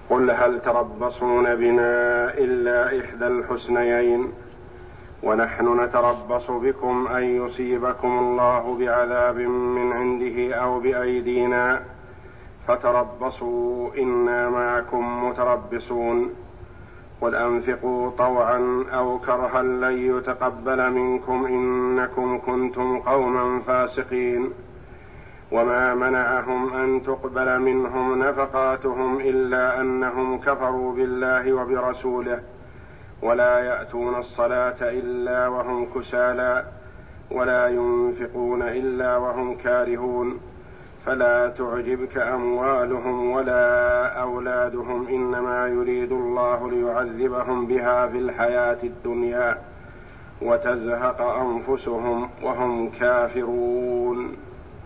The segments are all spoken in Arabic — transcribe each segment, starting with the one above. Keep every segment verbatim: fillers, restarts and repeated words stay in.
قل هل تربصون بنا إلا إحدى الحسنيين ونحن نتربص بكم أن يصيبكم الله بعذاب من عنده أو بأيدينا فتربصوا إنا معكم متربصون قل أنفقوا طوعا أو كرها لن يتقبل منكم إنكم كنتم قوما فاسقين وما منعهم أن تقبل منهم نفقاتهم إلا أنهم كفروا بالله وبرسوله ولا يأتون الصلاة إلا وهم كسالى ولا ينفقون إلا وهم كارهون فلا تعجبك أموالهم ولا أولادهم إنما يريد الله ليعذبهم بها في الحياة الدنيا وتزهق أنفسهم وهم كافرون.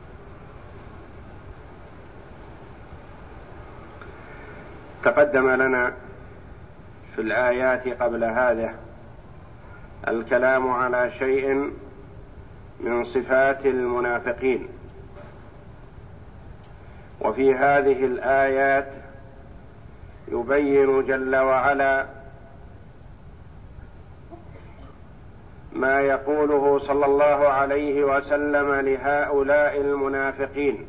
تقدم لنا في الآيات قبل هذا الكلام على شيء من صفات المنافقين، وفي هذه الآيات يبين جل وعلا ما يقوله صلى الله عليه وسلم لهؤلاء المنافقين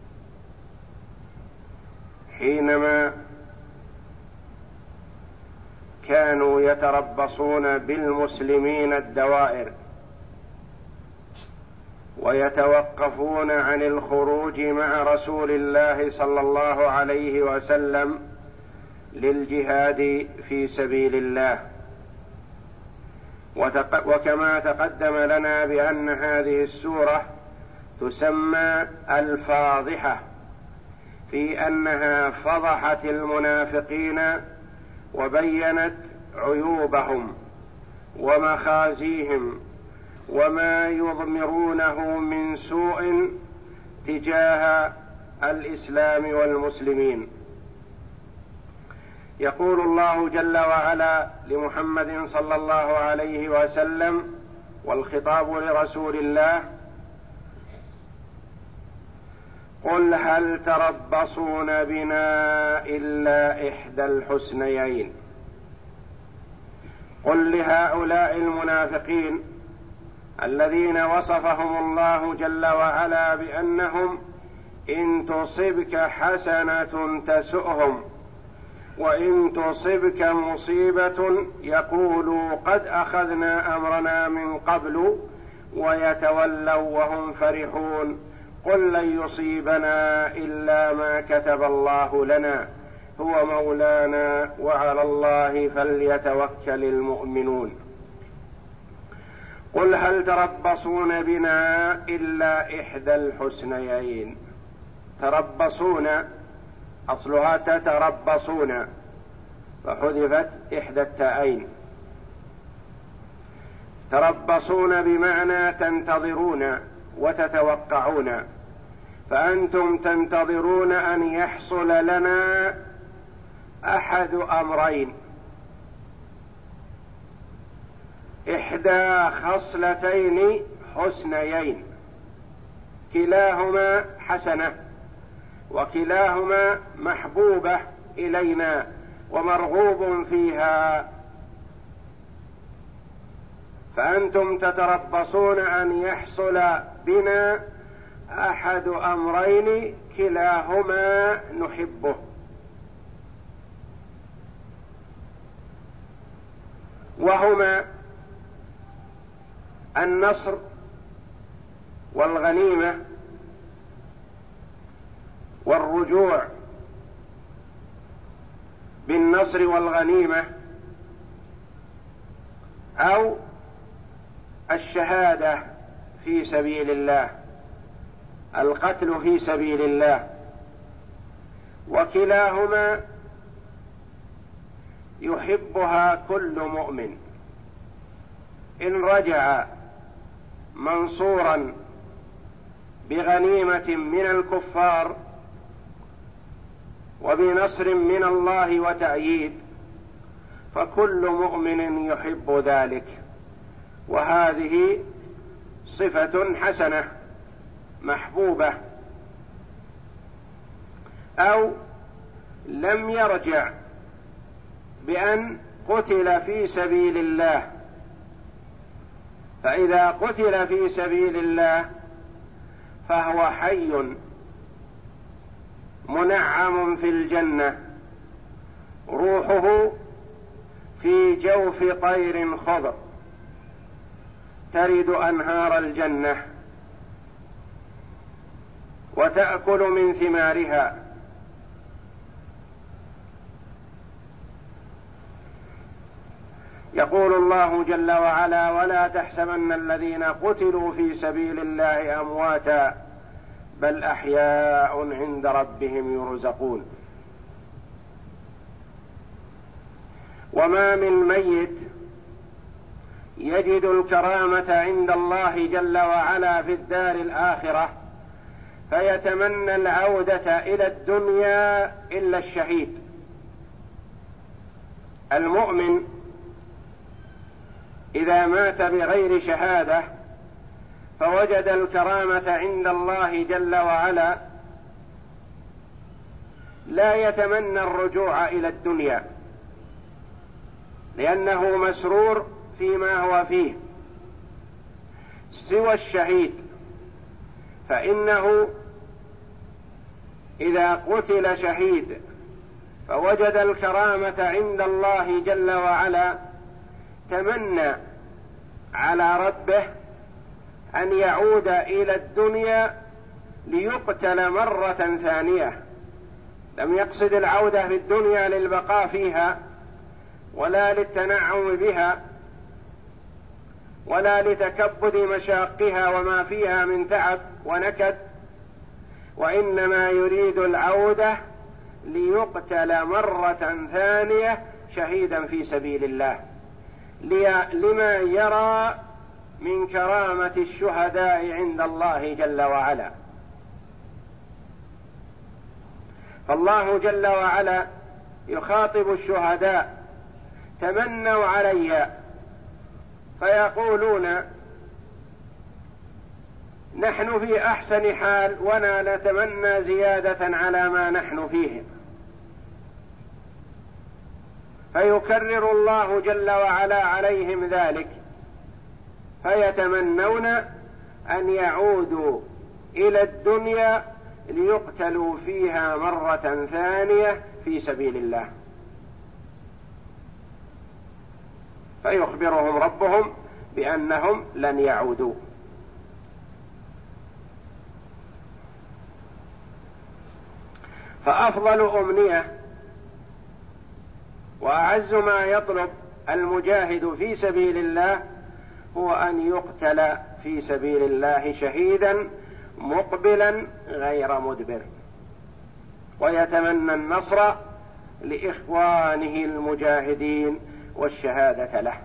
حينما كانوا يتربصون بالمسلمين الدوائر ويتوقفون عن الخروج مع رسول الله صلى الله عليه وسلم للجهاد في سبيل الله. وكما تقدم لنا بأن هذه السورة تسمى الفاضحة في أنها فضحت المنافقين وبينت عيوبهم ومخازيهم وما يضمرونه من سوء تجاه الإسلام والمسلمين. يقول الله جل وعلا لمحمد صلى الله عليه وسلم والخطاب لرسول الله: قل هل تربصون بنا إلا إحدى الحسنيين. قل لهؤلاء المنافقين الذين وصفهم الله جل وعلا بأنهم إن تصبك حسنة تسؤهم وإن تصبك مصيبة يقولوا قد أخذنا أمرنا من قبل ويتولوا وهم فرحون قل لن يصيبنا إلا ما كتب الله لنا هو مولانا وعلى الله فليتوكل المؤمنون. قل هل تربصون بنا إلا إحدى الحسنيين. تربصون أصلها تتربصون فحذفت إحدى التاءين. تربصون بمعنى تنتظرون وتتوقعون، فأنتم تنتظرون أن يحصل لنا أحد أمرين: إحدى خصلتين حسنيين، كلاهما حسنة وكلاهما محبوبة إلينا ومرغوب فيها، فأنتم تتربصون أن يحصل بنا أحد أمرين كلاهما نحبه. وهما النصر والغنيمة والرجوع بالنصر والغنيمة، أو الشهادة في سبيل الله، القتل في سبيل الله. وكلاهما يحبها كل مؤمن إن رجع منصورا بغنيمة من الكفار وبنصر من الله وتأييد، فكل مؤمن يحب ذلك، وهذه صفة حسنة محبوبة. أو لم يرجع بأن قتل في سبيل الله، فإذا قتل في سبيل الله فهو حي منعم في الجنة، روحه في جوف طير خضر ترد أنهار الجنة وتأكل من ثمارها. يقول الله جل وعلا: ولا تحسبن الذين قتلوا في سبيل الله أمواتا بل أحياء عند ربهم يرزقون. وما من ميت يجد الكرامة عند الله جل وعلا في الدار الآخرة فيتمنى العودة إلى الدنيا إلا الشهيد. المؤمن إذا مات بغير شهادة فوجد الكرامة عند الله جل وعلا لا يتمنى الرجوع إلى الدنيا، لأنه مسرور فيما هو فيه. سوى الشهيد فإنه إذا قتل شهيد فوجد الكرامة عند الله جل وعلا تمنى على ربه أن يعود إلى الدنيا ليقتل مرة ثانية. لم يقصد العودة في الدنيا للبقاء فيها ولا للتنعم بها ولا لتكبد مشاقها وما فيها من تعب ونكد، وإنما يريد العودة ليقتل مرة ثانية شهيدا في سبيل الله، لما يرى من كرامة الشهداء عند الله جل وعلا. فالله جل وعلا يخاطب الشهداء: تمنوا علي، فيقولون: نحن في أحسن حال ولا نتمنى زيادة على ما نحن فيه. فيكرر الله جل وعلا عليهم ذلك، فيتمنون أن يعودوا إلى الدنيا ليقتلوا فيها مرة ثانية في سبيل الله. فيخبرهم ربهم بأنهم لن يعودوا. فأفضل أمنية وأعز ما يطلب المجاهد في سبيل الله هو أن يقتل في سبيل الله شهيدا مقبلا غير مدبر، ويتمنى النصر لإخوانه المجاهدين والشهادة له.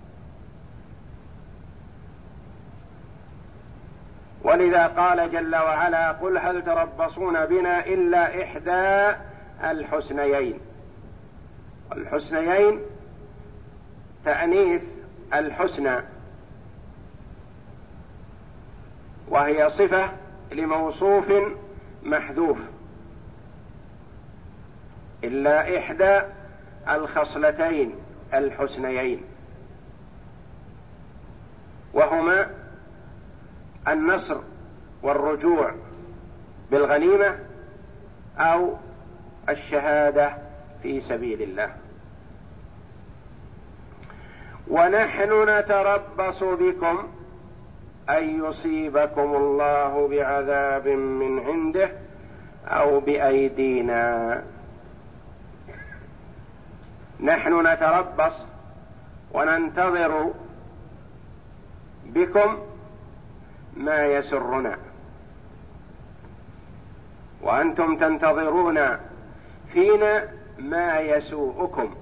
ولذا قال جل وعلا: قل هل تربصون بنا إلا إحدى الحسنيين. الحسنيين تأنيث الحسنى، وهي صفة لموصوف محذوف، إلا إحدى الخصلتين الحسنيين، وهما النصر والرجوع بالغنيمة أو الشهادة في سبيل الله. ونحن نتربص بكم أن يصيبكم الله بعذاب من عنده أو بأيدينا. نحن نتربص وننتظر بكم ما يسرنا، وأنتم تنتظرون فينا ما يسوءكم.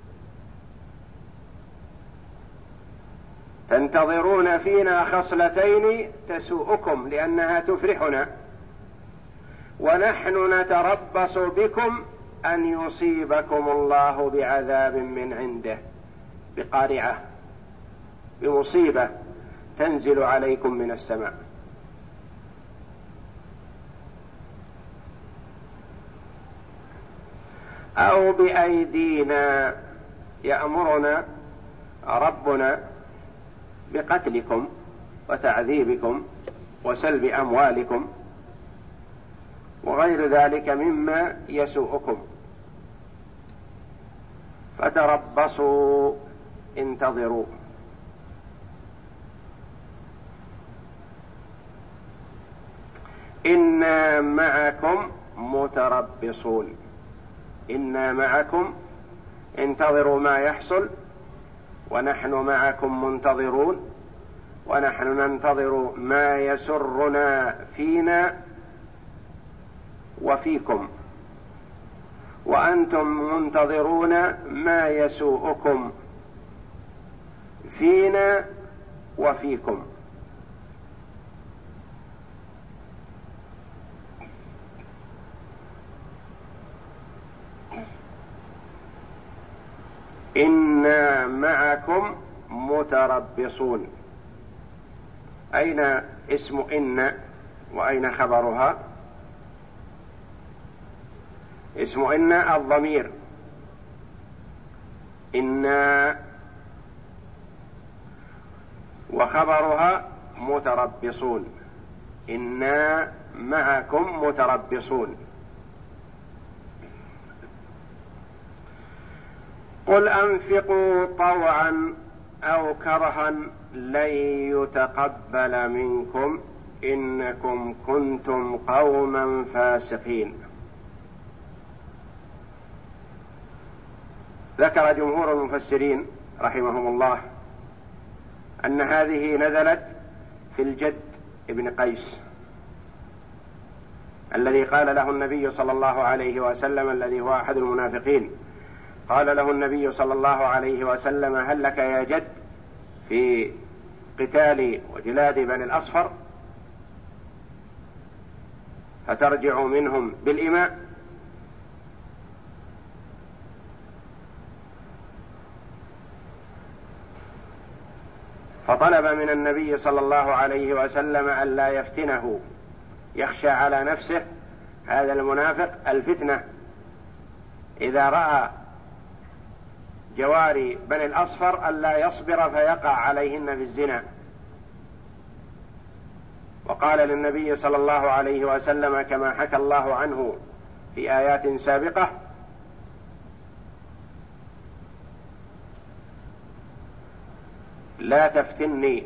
تنتظرون فينا خصلتين تسوءكم لأنها تفرحنا، ونحن نتربص بكم أن يصيبكم الله بعذاب من عنده، بقارعة، بمصيبة تنزل عليكم من السماء. أو بأيدينا يأمرنا ربنا بقتلكم وتعذيبكم وسلب أموالكم وغير ذلك مما يسوءكم، فتربصوا انتظروا. إنا معكم متربصون، إنا معكم انتظروا ما يحصل، ونحن معكم منتظرون، ونحن ننتظر ما يسرنا فينا وفيكم، وأنتم منتظرون ما يسوءكم فينا وفيكم. إنا معكم متربصون. أين اسم إن وأين خبرها؟ اسم إن الضمير إنا، وخبرها متربصون. إنا معكم متربصون. قل أنفقوا طوعا أو كرها لن يتقبل منكم إنكم كنتم قوما فاسقين. ذكر جمهور المفسرين رحمهم الله أن هذه نزلت في الجد ابن قيس الذي قال له النبي صلى الله عليه وسلم، الذي هو أحد المنافقين، قال له النبي صلى الله عليه وسلم: هل لك يا جد في قتال وجلاد بني الأصفر فترجع منهم بالإماء؟ فطلب من النبي صلى الله عليه وسلم ألا يفتنه، يخشى على نفسه هذا المنافق الفتنة إذا رأى جواري بني الأصفر ألا يصبر فيقع عليهن في الزنا. وقال للنبي صلى الله عليه وسلم كما حكى الله عنه في آيات سابقة: لا تفتني.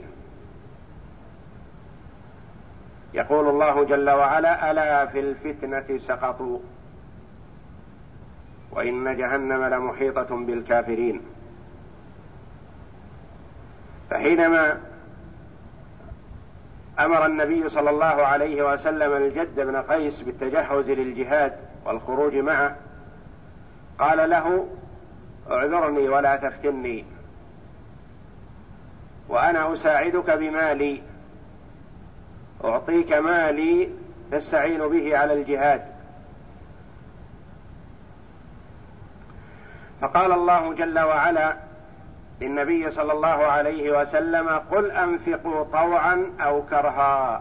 يقول الله جل وعلا: ألا في الفتنة سقطوا وإن جهنم لمحيطة بالكافرين. فحينما أمر النبي صلى الله عليه وسلم الجد بن قيس بالتجهز للجهاد والخروج معه، قال له: اعذرني ولا تفتني، وأنا أساعدك بمالي، أعطيك مالي تستعين به على الجهاد. فقال الله جل وعلا للنبي صلى الله عليه وسلم: قل أنفقوا طوعا أو كرها.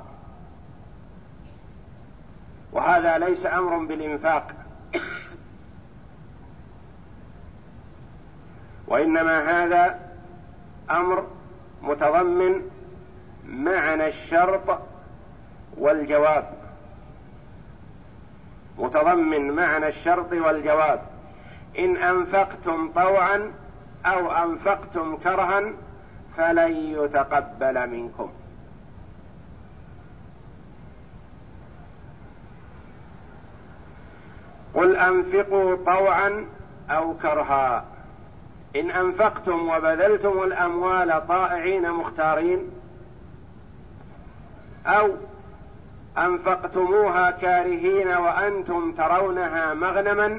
وهذا ليس أمر بالإنفاق، وإنما هذا أمر متضمن معنى الشرط والجواب، متضمن معنى الشرط والجواب: إن أنفقتم طوعا أو أنفقتم كرها فلن يتقبل منكم. قل أنفقوا طوعا أو كرها. إن أنفقتم وبذلتم الأموال طائعين مختارين، أو أنفقتموها كارهين وأنتم ترونها مغنما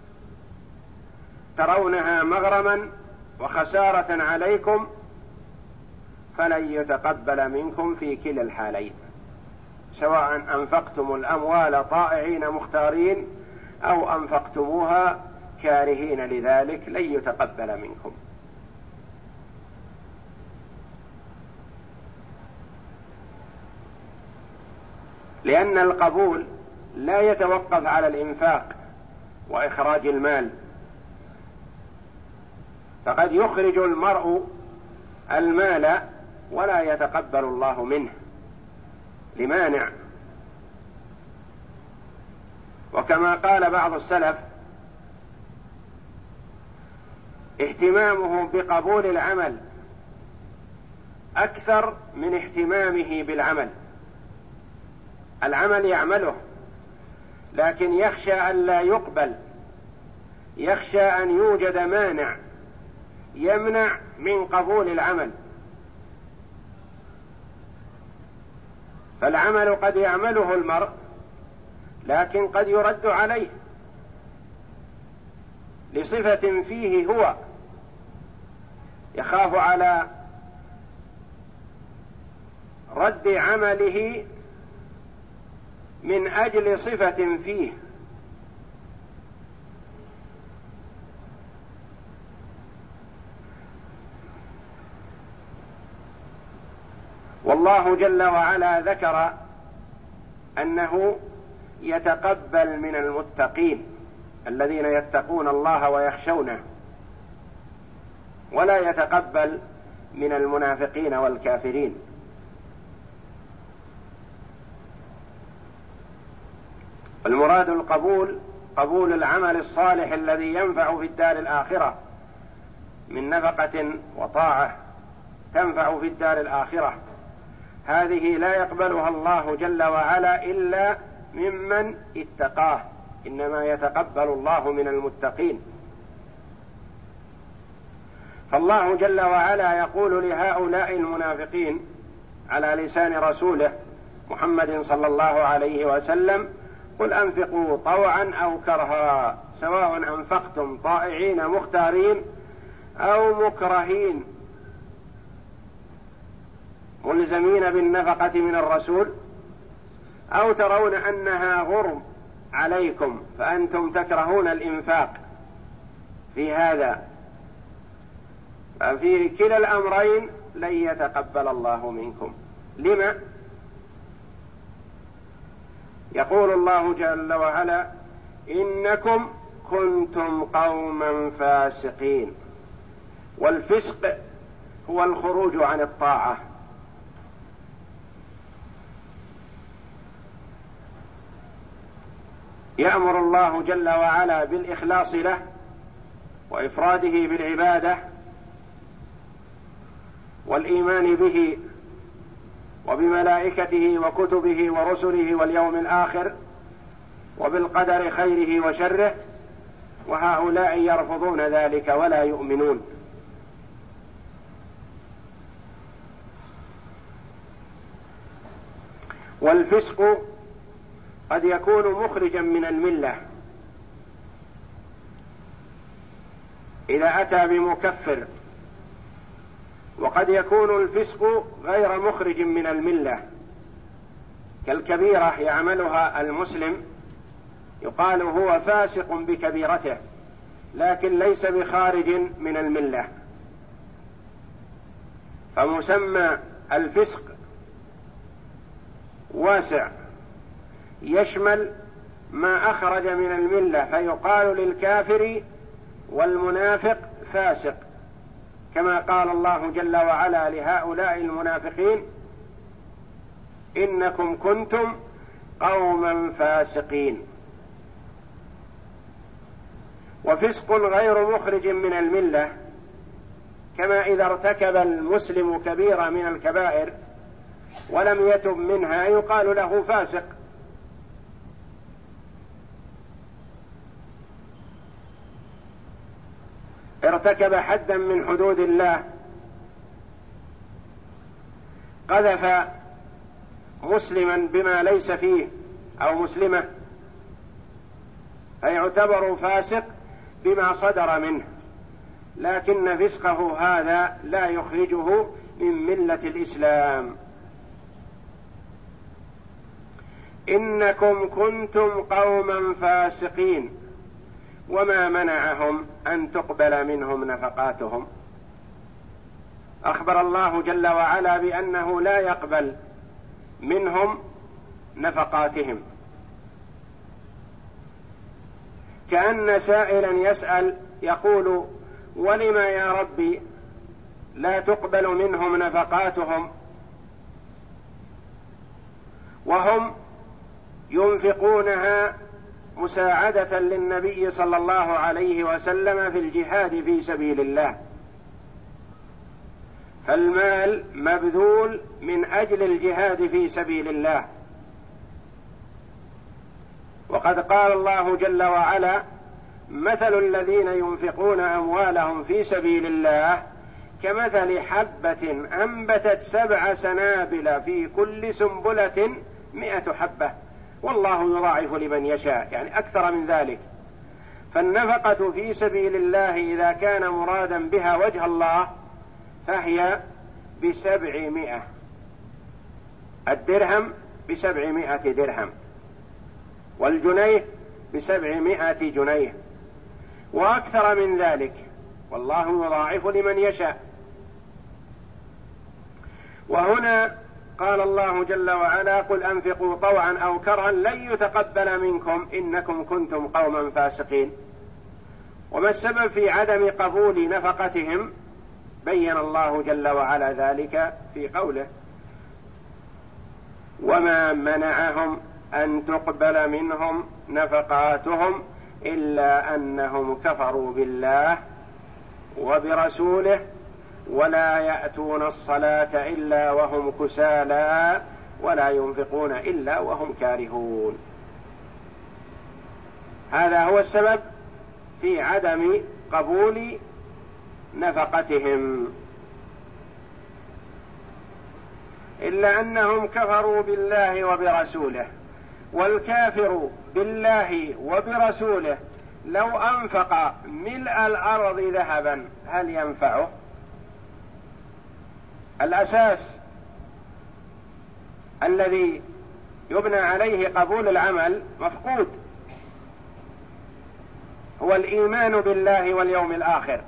ترونها مغرما وخسارة عليكم، فلن يتقبل منكم في كلا الحالين، سواء أنفقتم الأموال طائعين مختارين أو أنفقتموها كارهين لذلك، لن يتقبل منكم. لأن القبول لا يتوقف على الإنفاق، وإخراج المال. فقد يخرج المرء المال ولا يتقبل الله منه لمانع. وكما قال بعض السلف: اهتمامه بقبول العمل أكثر من اهتمامه بالعمل. العمل يعمله لكن يخشى أن لا يقبل، يخشى أن يوجد مانع يمنع من قبول العمل. فالعمل قد يعمله المرء لكن قد يرد عليه لصفة فيه هو، يخاف على رد عمله من أجل صفة فيه. والله جل وعلا ذكر أنه يتقبل من المتقين الذين يتقون الله ويخشونه، ولا يتقبل من المنافقين والكافرين. المراد القبول قبول العمل الصالح الذي ينفع في الدار الآخرة من نفقة وطاعة تنفع في الدار الآخرة، هذه لا يقبلها الله جل وعلا إلا ممن اتقاه، إنما يتقبل الله من المتقين. فالله جل وعلا يقول لهؤلاء المنافقين على لسان رسوله محمد صلى الله عليه وسلم: قل أنفقوا طوعا أو كرها سواء أنفقتم طائعين مختارين أو مكرهين ملزمين بالنفقة من الرسول، أو ترون أنها غرم عليكم فأنتم تكرهون الإنفاق في هذا، ففي كلا الأمرين لن يتقبل الله منكم. لما؟ يقول الله جل وعلا: إنكم كنتم قوما فاسقين. والفسق هو الخروج عن الطاعة. يأمر الله جل وعلا بالإخلاص له وإفراده بالعبادة والإيمان به وبملائكته وكتبه ورسله واليوم الآخر وبالقدر خيره وشره، وهؤلاء يرفضون ذلك ولا يؤمنون. والفسق قد يكون مخرجا من الملة إذا أتى بمكفر، وقد يكون الفسق غير مخرج من الملة كالكبيرة يعملها المسلم يقال هو فاسق بكبيرته لكن ليس بخارج من الملة. فمسمى الفسق واسع يشمل ما أخرج من الملة، فيقال للكافر والمنافق فاسق، كما قال الله جل وعلا لهؤلاء المنافقين: إنكم كنتم قوما فاسقين. وفسق غير مخرج من الملة كما إذا ارتكب المسلم كبيرة من الكبائر ولم يتب منها يقال له فاسق. ارتكب حدا من حدود الله، قذف مسلما بما ليس فيه أو مسلمة، فيعتبر فاسق بما صدر منه، لكن فسقه هذا لا يخرجه من ملة الإسلام. إنكم كنتم قوما فاسقين وما منعهم أن تقبل منهم نفقاتهم. أخبر الله جل وعلا بأنه لا يقبل منهم نفقاتهم. كأن سائلا يسأل يقول: ولم يا ربي لا تقبل منهم نفقاتهم وهم ينفقونها مساعدة للنبي صلى الله عليه وسلم في الجهاد في سبيل الله، فالمال مبذول من أجل الجهاد في سبيل الله. وقد قال الله جل وعلا: مثل الذين ينفقون أموالهم في سبيل الله كمثل حبة أنبتت سبع سنابل في كل سنبلة مئة حبة والله يضاعف لمن يشاء، يعني أكثر من ذلك. فالنفقة في سبيل الله إذا كان مرادا بها وجه الله فهي بسبعمائة، الدرهم بسبعمائة درهم، والجنيه بسبعمائة جنيه، وأكثر من ذلك، والله يضاعف لمن يشاء. وهنا قال الله جل وعلا: قل أنفقوا طوعا أو كرها لن يتقبل منكم إنكم كنتم قوما فاسقين. وما السبب في عدم قبول نفقتهم؟ بين الله جل وعلا ذلك في قوله: وما منعهم أن تقبل منهم نفقاتهم إلا أنهم كفروا بالله وبرسوله ولا يأتون الصلاة إلا وهم كسالى ولا ينفقون إلا وهم كارهون. هذا هو السبب في عدم قبول نفقتهم، إلا أنهم كفروا بالله وبرسوله. والكافر بالله وبرسوله لو أنفق ملء الأرض ذهبا هل ينفعه؟ الأساس الذي يبنى عليه قبول العمل مفقود، هو الإيمان بالله واليوم الآخر،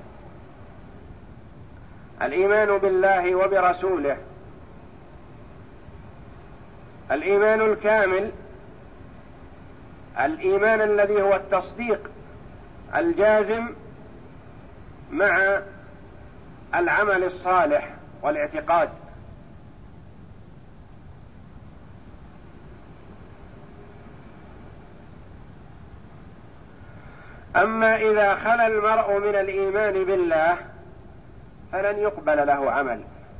الإيمان بالله وبرسوله، الإيمان الكامل، الإيمان الذي هو التصديق الجازم مع العمل الصالح والاعتقاد. أما إذا خلا المرء من الإيمان بالله فلن يقبل له عمل،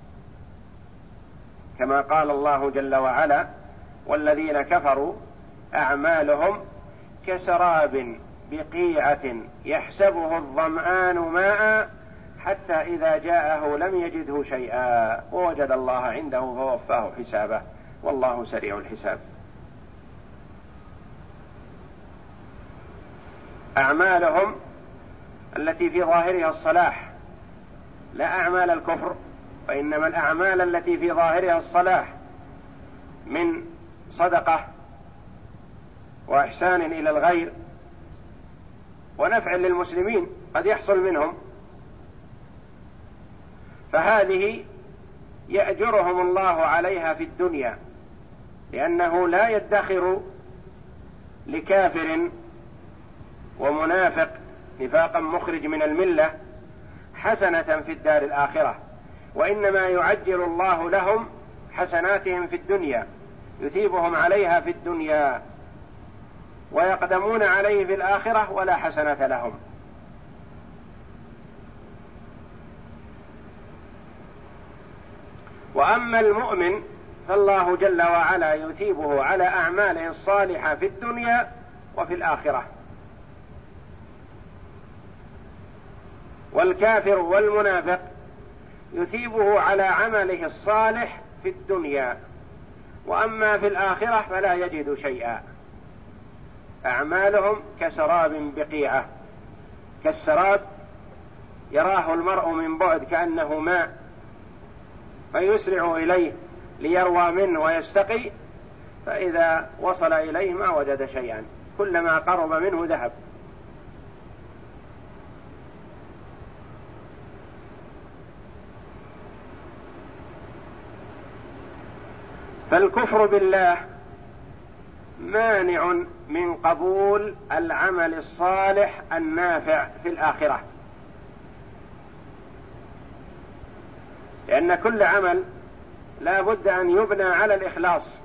كما قال الله جل وعلا: والذين كفروا أعمالهم كسراب بقيعة يحسبه الظمآن ماء حتى إذا جاءه لم يجده شيئا ووجد الله عنده فوفاه حسابه والله سريع الحساب. أعمالهم التي في ظاهرها الصلاح، لا أعمال الكفر، وإنما الأعمال التي في ظاهرها الصلاح من صدقة وإحسان إلى الغير ونفع للمسلمين قد يحصل منهم، فهذه يأجرهم الله عليها في الدنيا، لأنه لا يدخر لكافر ومنافق نفاقا مخرج من الملة حسنة في الدار الآخرة، وإنما يعجل الله لهم حسناتهم في الدنيا، يثيبهم عليها في الدنيا ويقدمون عليه في الآخرة ولا حسنة لهم. وأما المؤمن فالله جل وعلا يثيبه على أعماله الصالحة في الدنيا وفي الآخرة. والكافر والمنافق يثيبه على عمله الصالح في الدنيا، وأما في الآخرة فلا يجد شيئا. أعمالهم كسراب بقيعة، كالسراب يراه المرء من بعد كأنه ماء فيسرع إليه ليروى منه ويستقي، فإذا وصل إليه ما وجد شيئا، كلما قرب منه ذهب. فالكفر بالله مانع من قبول العمل الصالح النافع في الآخرة، لأن كل عمل لا بد أن يبنى على الإخلاص،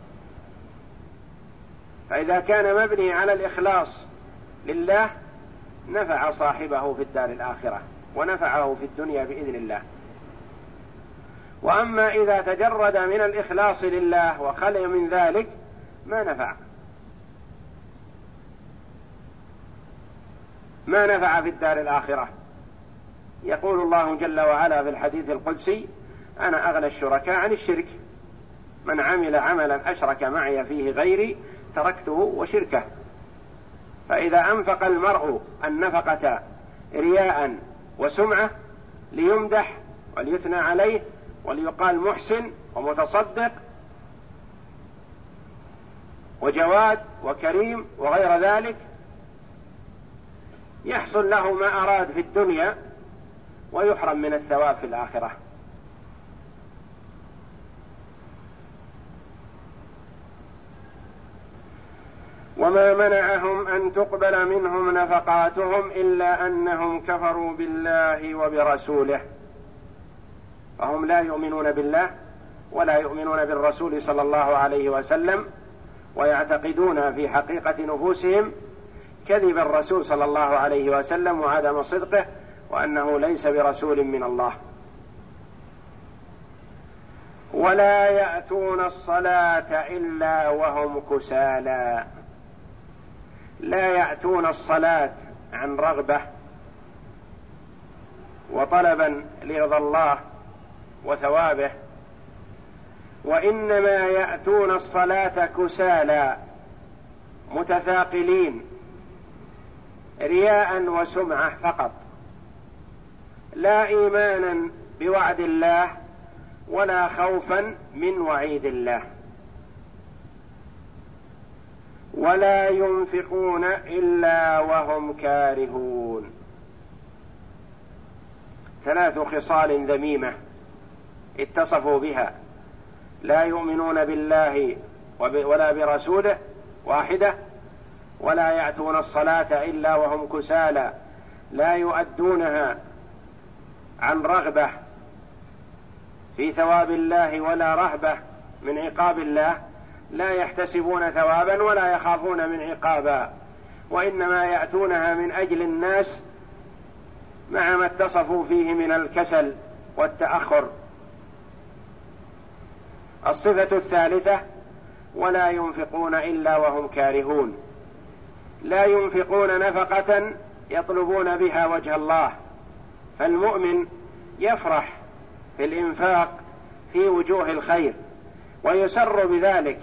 فإذا كان مبني على الإخلاص لله نفع صاحبه في الدار الآخرة ونفعه في الدنيا بإذن الله. وأما إذا تجرد من الإخلاص لله وخلي من ذلك ما نفع ما نفع في الدار الآخرة. يقول الله جل وعلا في الحديث القدسي: أنا أغنى الشركاء عن الشرك، من عمل عملا أشرك معي فيه غيري تركته وشركه. فإذا أنفق المرء النفقة رياء وسمعة ليمدح وليثنى عليه وليقال محسن ومتصدق وجواد وكريم وغير ذلك، يحصل له ما أراد في الدنيا ويحرم من الثواب في الآخرة. وما منعهم أن تقبل منهم نفقاتهم إلا أنهم كفروا بالله وبرسوله، فهم لا يؤمنون بالله ولا يؤمنون بالرسول صلى الله عليه وسلم، ويعتقدون في حقيقة نفوسهم كذب الرسول صلى الله عليه وسلم وعدم صدقه، وأنه ليس برسول من الله. ولا يأتون الصلاة إلا وهم كسالى، لا يأتون الصلاة عن رغبة وطلبا لرضا الله وثوابه، وإنما يأتون الصلاة كسالى متثاقلين رياء وسمعة فقط، لا إيمانا بوعد الله ولا خوفا من وعيد الله. ولا ينفقون إلا وهم كارهون. ثلاث خصال ذميمة اتصفوا بها: لا يؤمنون بالله ولا برسوله واحدة، ولا يأتون الصلاة إلا وهم كسالى لا يؤدونها عن رغبة في ثواب الله ولا رهبة من عقاب الله، لا يحتسبون ثوابا ولا يخافون من عقابا، وإنما يأتونها من أجل الناس مع ما اتصفوا فيه من الكسل والتأخر. الصفة الثالثة: ولا ينفقون إلا وهم كارهون، لا ينفقون نفقة يطلبون بها وجه الله. فالمؤمن يفرح في الإنفاق في وجوه الخير ويسر بذلك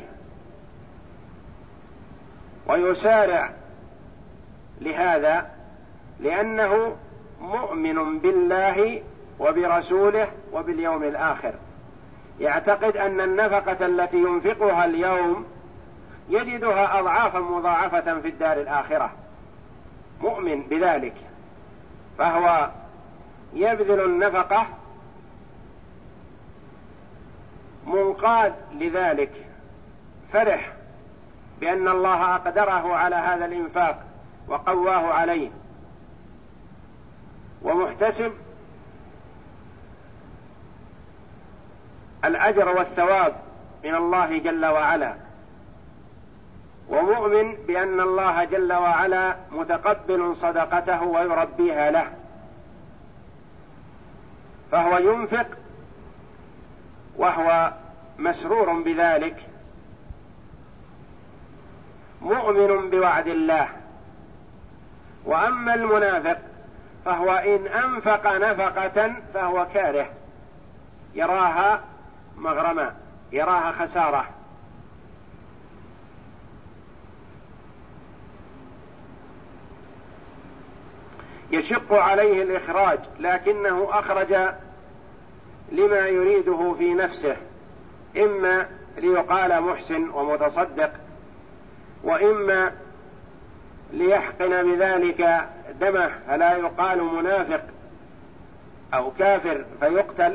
ويسارع لهذا، لأنه مؤمن بالله وبرسوله وباليوم الآخر، يعتقد أن النفقة التي ينفقها اليوم يجدها أضعافا مضاعفة في الدار الآخرة، مؤمن بذلك، فهو يبذل النفقة منقاد لذلك، فرح بأن الله أقدره على هذا الإنفاق وقواه عليه، ومحتسب الأجر والثواب من الله جل وعلا، ومؤمن بأن الله جل وعلا متقبل صدقته ويربيها له، فهو ينفق وهو مسرور بذلك، مؤمن بوعد الله. وأما المنافق فهو إن أنفق نفقة فهو كاره، يراها مغرما، يراها خسارة، يشق عليه الإخراج، لكنه أخرج لما يريده في نفسه، إما ليقال محسن ومتصدق، وإما ليحقن بذلك دمه فلا يقال منافق أو كافر فيقتل.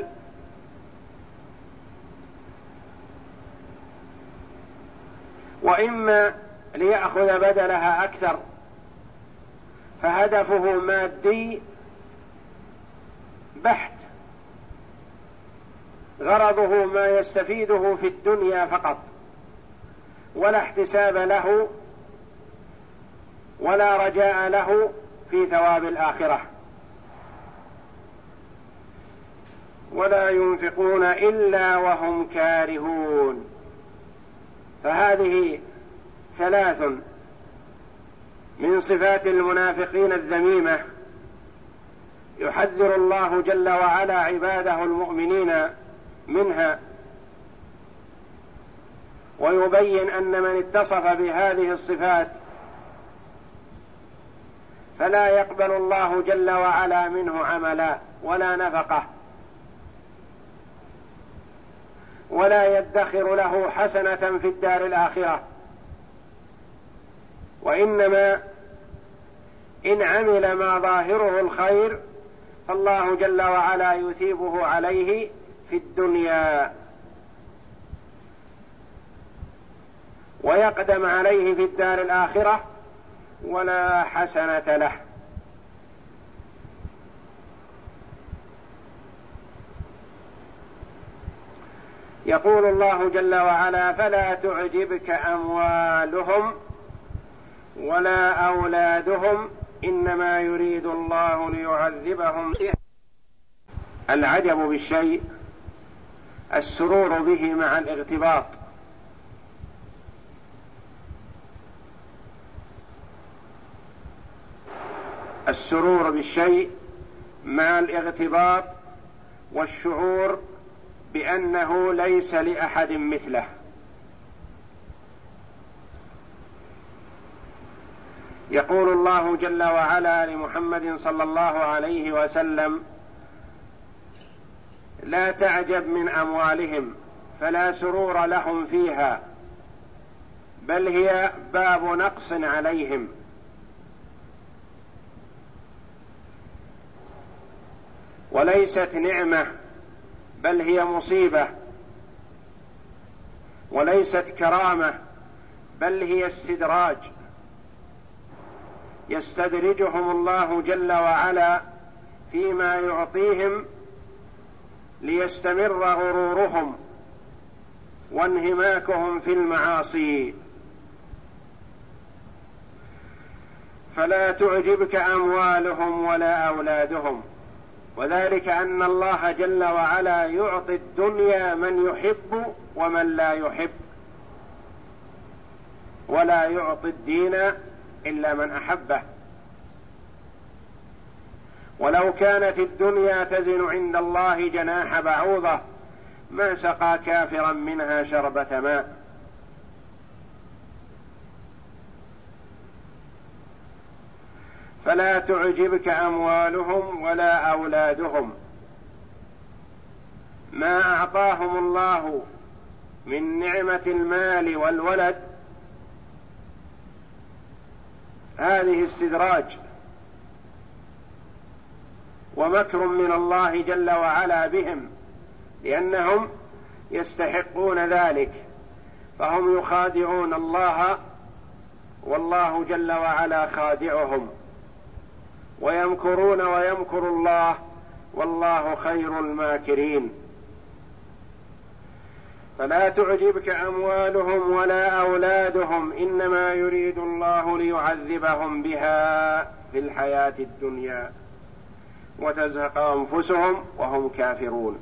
وإما ليأخذ بدلها أكثر، فهدفه مادي بحت، غرضه ما يستفيده في الدنيا فقط، ولا احتساب له ولا رجاء له في ثواب الآخرة، ولا ينفقون إلا وهم كارهون. فهذه ثلاث من صفات المنافقين الذميمة يحذر الله جل وعلا عباده المؤمنين منها، ويبين أن من اتصف بهذه الصفات فلا يقبل الله جل وعلا منه عملا ولا نفقه، ولا يدخر له حسنة في الدار الآخرة، وإنما إن عمل ما ظاهره الخير فالله جل وعلا يثيبه عليه في الدنيا ويقدم عليه في الدار الآخرة ولا حسنة له. يقول الله جل وعلا: فلا تعجبك أموالهم ولا أولادهم إنما يريد الله ليعذبهم به. العجب بالشيء السرور به مع الاغتباط، السرور بالشيء مع الاغتباط والشعور بأنه ليس لأحد مثله. يقول الله جل وعلا لمحمد صلى الله عليه وسلم: لا تعجب من أموالهم فلا سرور لهم فيها بل هي باب نقص عليهم. وليست نعمة بل هي مصيبة، وليست كرامة بل هي استدراج، يستدرجهم الله جل وعلا فيما يعطيهم ليستمر غرورهم وانهماكهم في المعاصي. فلا تعجبك أموالهم ولا أولادهم، وذلك أن الله جل وعلا يعطي الدنيا من يحب ومن لا يحب، ولا يعطي الدين إلا من أحبه. ولو كانت الدنيا تزن عند الله جناح بعوضة ما سقى كافرا منها شربة ماء. فلا تعجبك أموالهم ولا أولادهم، ما أعطاهم الله من نعمة المال والولد هذه استدراج ومكر من الله جل وعلا بهم، لأنهم يستحقون ذلك، فهم يخادعون الله والله جل وعلا خادعهم، ويمكرون ويمكر الله والله خير الماكرين. فلا تعجبك أموالهم ولا أولادهم إنما يريد الله ليعذبهم بها في الحياة الدنيا وتزهق أنفسهم وهم كافرون.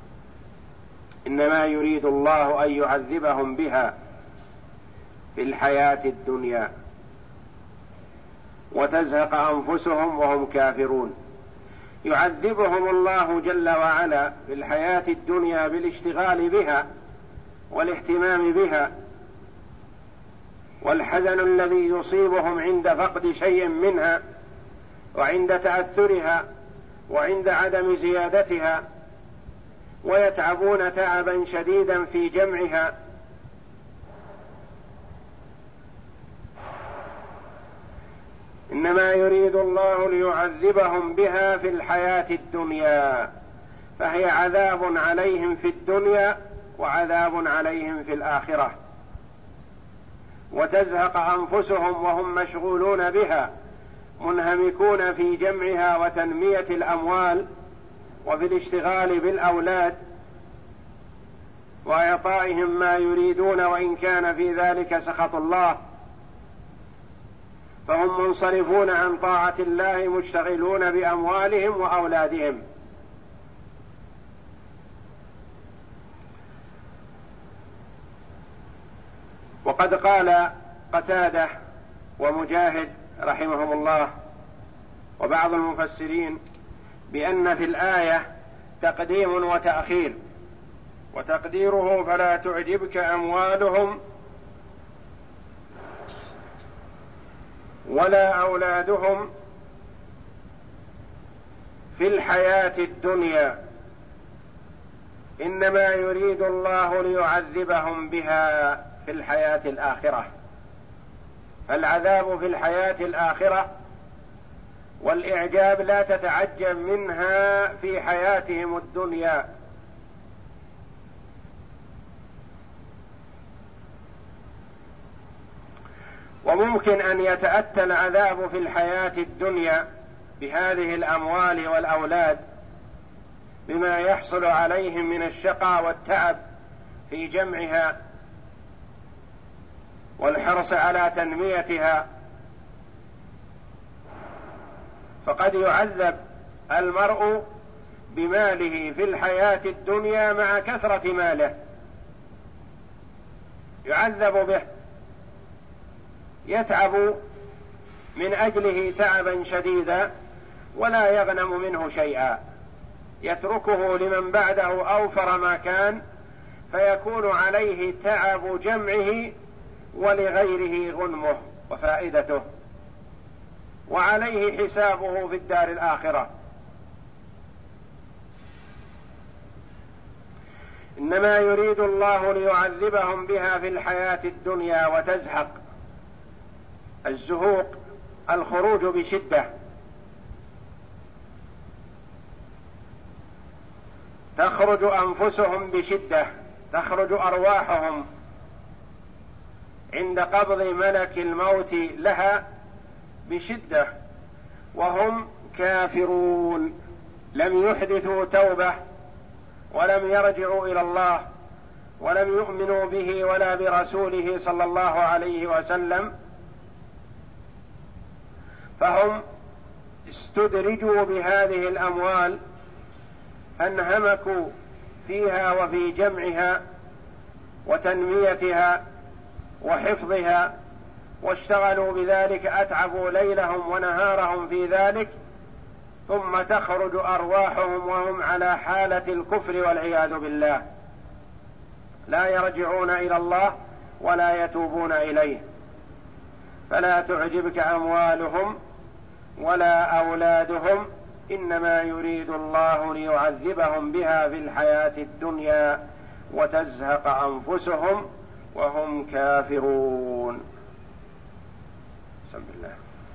إنما يريد الله أن يعذبهم بها في الحياة الدنيا وتزهق أنفسهم وهم كافرون. يعذبهم الله جل وعلا في الحياة الدنيا بالاشتغال بها والاهتمام بها، والحزن الذي يصيبهم عند فقد شيء منها وعند تأثرها وعند عدم زيادتها، ويتعبون تعبا شديدا في جمعها. إنما يريد الله ليعذبهم بها في الحياة الدنيا، فهي عذاب عليهم في الدنيا وعذاب عليهم في الآخرة. وتزهق أنفسهم وهم مشغولون بها منهمكون في جمعها وتنمية الأموال وفي الاشتغال بالأولاد وإعطائهم ما يريدون وإن كان في ذلك سخط الله، فهم منصرفون عن طاعة الله مشتغلون بأموالهم وأولادهم. وقد قال قتادة ومجاهد رحمهم الله وبعض المفسرين بأن في الآية تقديم وتأخير، وتقديره فلا تعجبك أموالهم ولا أولادهم في الحياة الدنيا، إنما يريد الله ليعذبهم بها في الحياة الآخرة. فالعذاب في الحياة الآخرة والإعجاب لا تتعجب منها في حياتهم الدنيا. وممكن أن يتأتى العذاب في الحياة الدنيا بهذه الأموال والأولاد بما يحصل عليهم من الشقاء والتعب في جمعها والحرص على تنميتها، فقد يعذب المرء بماله في الحياة الدنيا مع كثرة ماله، يعذب به، يتعب من أجله تعبا شديدا ولا يغنم منه شيئا، يتركه لمن بعده أوفر ما كان، فيكون عليه تعب جمعه ولغيره غنمه وفائدته، وعليه حسابه في الدار الآخرة. إنما يريد الله ليعذبهم بها في الحياة الدنيا وتزهق. الزهوق الخروج بشدة، تخرج أنفسهم بشدة، تخرج أرواحهم عند قبض ملك الموت لها بشدة وهم كافرون، لم يحدثوا توبة ولم يرجعوا إلى الله ولم يؤمنوا به ولا برسوله صلى الله عليه وسلم، فهم استدرجوا بهذه الأموال، انهمكوا فيها وفي جمعها وتنميتها وحفظها، واشتغلوا بذلك، أتعبوا ليلهم ونهارهم في ذلك، ثم تخرج أرواحهم وهم على حالة الكفر والعياذ بالله، لا يرجعون إلى الله ولا يتوبون إليه. فلا تعجبك أموالهم ولا أولادهم، إنما يريد الله ليعذبهم بها في الحياة الدنيا وتزهق أنفسهم وهم كافرون. بسم الله.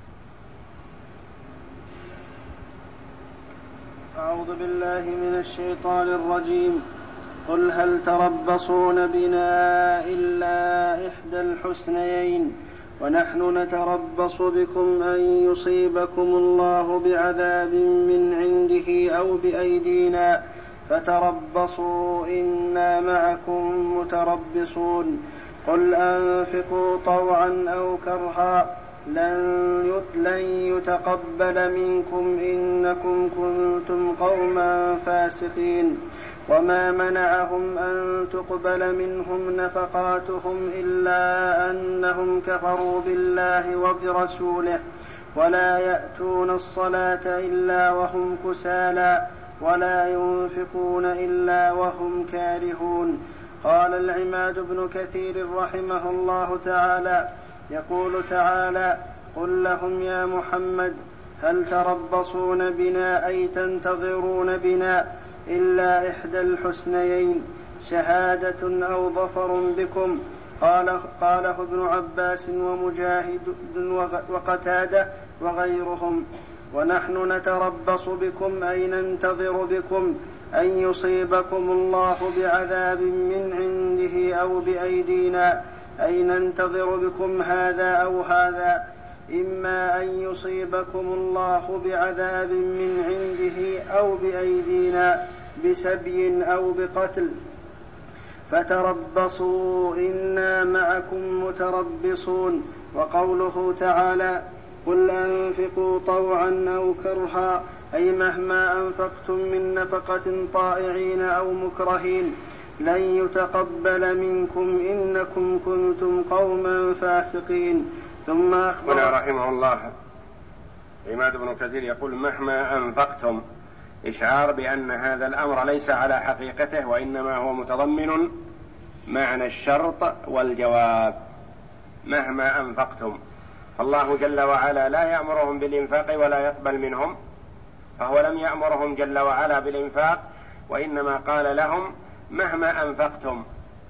أعوذ بالله من الشيطان الرجيم. قل هل تربصون بنا إلا إحدى الحسنيين ونحن نتربص بكم أن يصيبكم الله بعذاب من عنده أو بأيدينا فتربصوا إنا معكم متربصون. قل أنفقوا طوعا أو كرها لن يتقبل منكم إنكم كنتم قوما فاسقين. وما منعهم أن تقبل منهم نفقاتهم إلا أنهم كفروا بالله وبرسوله ولا يأتون الصلاة إلا وهم كسالى ولا ينفقون إلا وهم كارهون. قال العماد بن كثير رحمه الله تعالى يقول تعالى: قل لهم يا محمد هل تربصون بنا أي تنتظرون بنا إلا إحدى الحسنيين شهادة أو ظفر بكم. قال قاله ابن عباس ومجاهد وقتادة وغيرهم. ونحن نتربص بكم أي ننتظر بكم أن يصيبكم الله بعذاب من عنده أو بأيدينا أي ننتظر بكم هذا أو هذا، إما أن يصيبكم الله بعذاب من عنده أو بأيدينا بسبي أو بقتل، فتربصوا إنا معكم متربصون. وقوله تعالى قل أنفقوا طوعا أو كرها، أي مهما أنفقتم من نفقة طائعين أو مكرهين لن يتقبل منكم إنكم كنتم قوما فاسقين. ثم أخبر هنا رحمه الله عماد بن كثير يقول مهما أنفقتم، إشعار بأن هذا الأمر ليس على حقيقته، وإنما هو متضمن معنى الشرط والجواب. مهما أنفقتم، فالله جل وعلا لا يأمرهم بالإنفاق ولا يقبل منهم، فهو لم يأمرهم جل وعلا بالإنفاق، وإنما قال لهم مهما أنفقتم،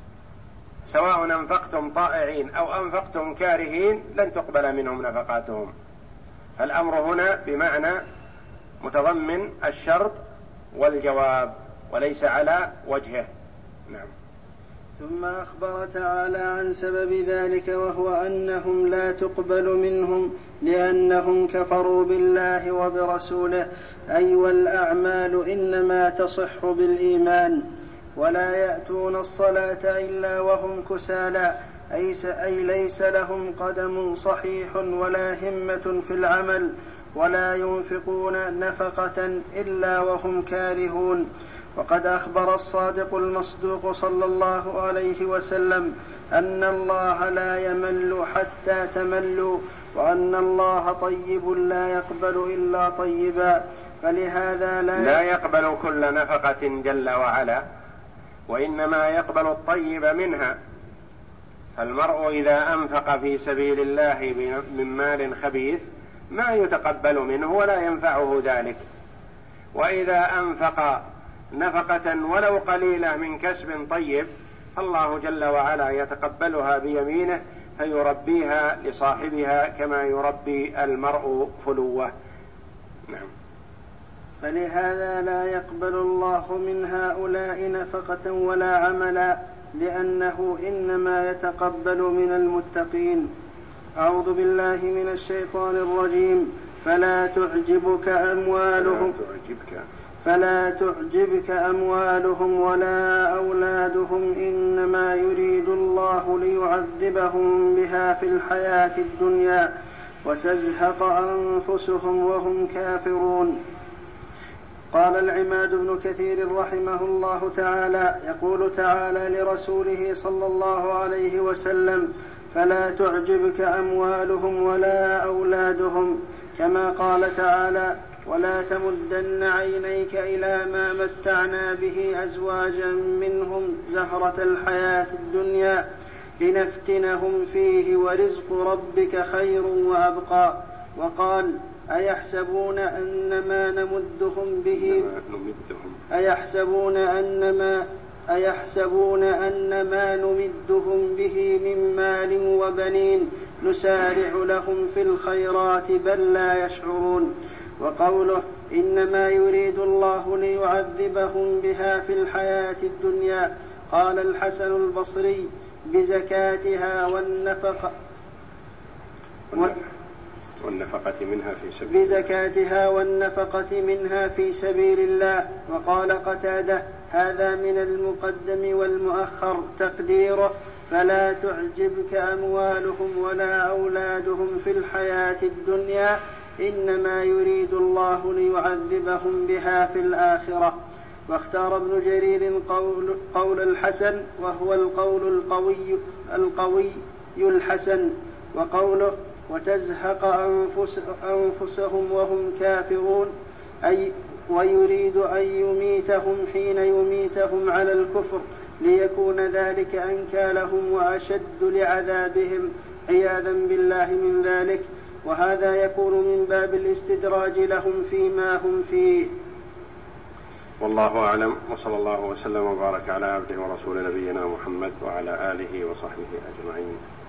سواء أنفقتم طائعين أو أنفقتم كارهين لن تقبل منهم نفقاتهم. فالأمر هنا بمعنى متضمن الشرط والجواب وليس على وجهه. نعم. ثم أخبر تعالى عن سبب ذلك، وهو أنهم لا تقبل منهم لأنهم كفروا بالله وبرسوله، أي والأعمال إنما تصح بالإيمان، ولا يأتون الصلاة إلا وهم كسالى، أي ليس لهم قدم صحيح ولا همة في العمل، ولا ينفقون نفقة إلا وهم كارهون. وقد أخبر الصادق المصدوق صلى الله عليه وسلم أن الله لا يمل حتى تملوا، وأن الله طيب لا يقبل إلا طيبا، فلهذا لا, لا يقبل كل نفقة جل وعلا، وإنما يقبل الطيب منها. فالمرء إذا أنفق في سبيل الله من مال خبيث ما يتقبل منه ولا ينفعه ذلك، وإذا أنفق نفقة ولو قليلة من كسب طيب الله جل وعلا يتقبلها بيمينه فيربيها لصاحبها كما يربي المرء فلوه. نعم. فلهذا لا يقبل الله من هؤلاء نفقة ولا عملا، لأنه إنما يتقبل من المتقين. أعوذ بالله من الشيطان الرجيم. فلا تعجبك أموالهم فلا تعجبك أموالهم ولا أولادهم، إنما يريد الله ليعذبهم بها في الحياة الدنيا وتزهق أنفسهم وهم كافرون. قال العماد بن كثير رحمه الله تعالى: يقول تعالى لرسوله صلى الله عليه وسلم: فلا تعجبك أموالهم ولا أولادهم، كما قال تعالى: ولا تمدن عينيك إلى ما متعنا به أزواجا منهم زهرة الحياة الدنيا لنفتنهم فيه ورزق ربك خير وأبقى. وقال: أيحسبون أن ما نمدهم به أيحسبون أن ما أيحسبون أن ما نمدهم به من مال وبنين نسارع لهم في الخيرات بل لا يشعرون. وقوله: إنما يريد الله ليعذبهم بها في الحياة الدنيا. قال الحسن البصري: بزكاتها والنفقة والنفقة منها في سبيل بزكاتها والنفقة منها في سبيل الله. وقال قتادة: هذا من المقدم والمؤخر، تقديره: فلا تعجبك أموالهم ولا أولادهم في الحياة الدنيا، إنما يريد الله ليعذبهم بها في الآخرة. واختار ابن جرير قول, قول الحسن، وهو القول القوي, القوي الحسن. وقوله: وتزهق أنفس أنفسهم وهم كافرون، أي ويريد أن يميتهم حين يميتهم على الكفر ليكون ذلك أنكى لهم وأشد لعذابهم عياذا بالله من ذلك، وهذا يكون من باب الاستدراج لهم فيما هم فيه. والله أعلم، وصلى الله وسلم وبارك على عبده ورسول نبينا محمد وعلى آله وصحبه أجمعين.